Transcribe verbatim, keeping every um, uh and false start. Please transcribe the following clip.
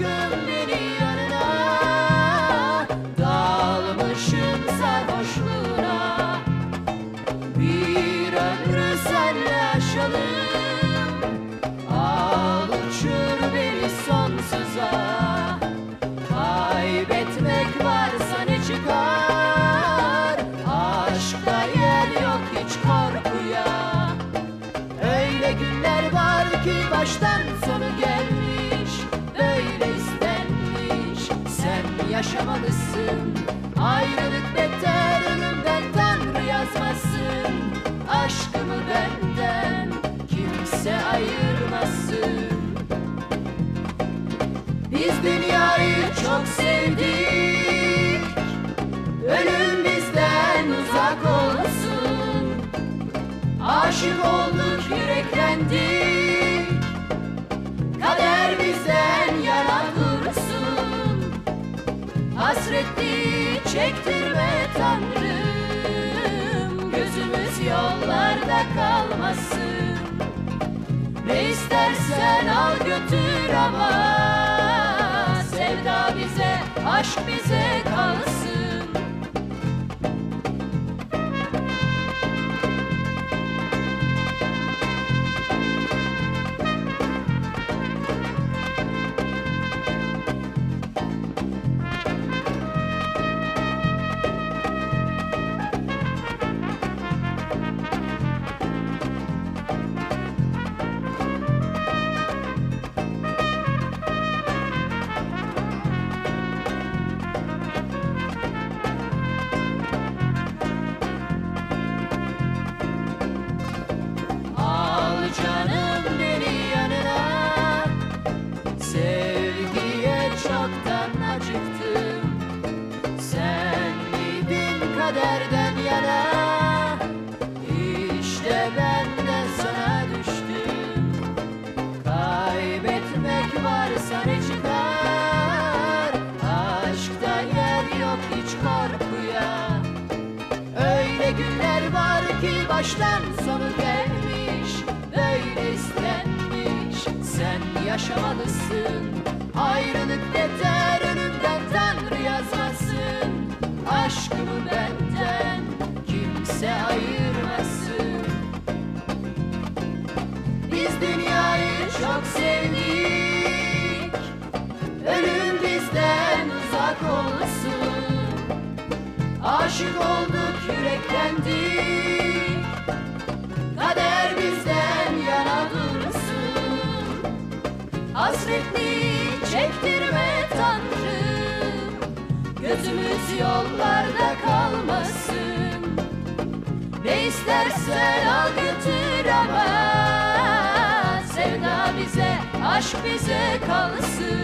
aşkım beni yanına, dalmışım sarhoşluğuna. Bir ömrü senle aşalım, al uçur beni sonsuza. Kaybetmek varsa ne çıkar, aşkta yer yok hiç korkuya. Öyle günler var ki baştan sonu gelmiş, böyle istenmiş, sen yaşamalısın. Ayrılık beter, ölümden Tanrı yazmasın. Aşkımı benden kimse ayırmasın. Biz dünyayı çok sevdik, ölüm bizden uzak olsun. Aşık olduk, yüreklendik, kader bizden yana dursun. Hasretli çektirme Tanrım, gözümüz yollarda kalmasın. Ne istersen al götür ama sevda bize, aşk bize kalsın. Kaderden yana, işte ben de sana düştüm. Kaybetmek varsa ne çıkar, aşkta yer yok hiç korkuya. Öyle günler var ki baştan sonu gelmiş, böyle istenmiş, sen yaşamalısın. Ayrılık beter, ölümden Tanrı yazmasın. Aşkımı benden kimse ayırmasın. Biz dünyayı çok sevdik, ölüm bizden uzak olsun. Aşık olduk, yüreklendik, kader bizden yana dursun. Hasretli çektirme Tanrım, gözümüz yollarda kalmasın. Ne istersen al götür ama sevda bize, aşk bize kalsın.